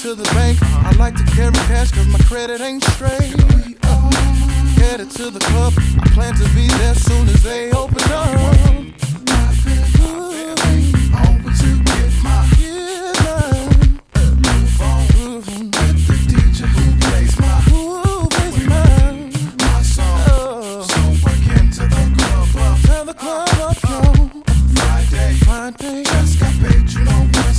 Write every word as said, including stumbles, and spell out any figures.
to the bank. I like to carry cash cause my credit ain't straight. Uh, headed to the club, I plan to be there soon as they open up.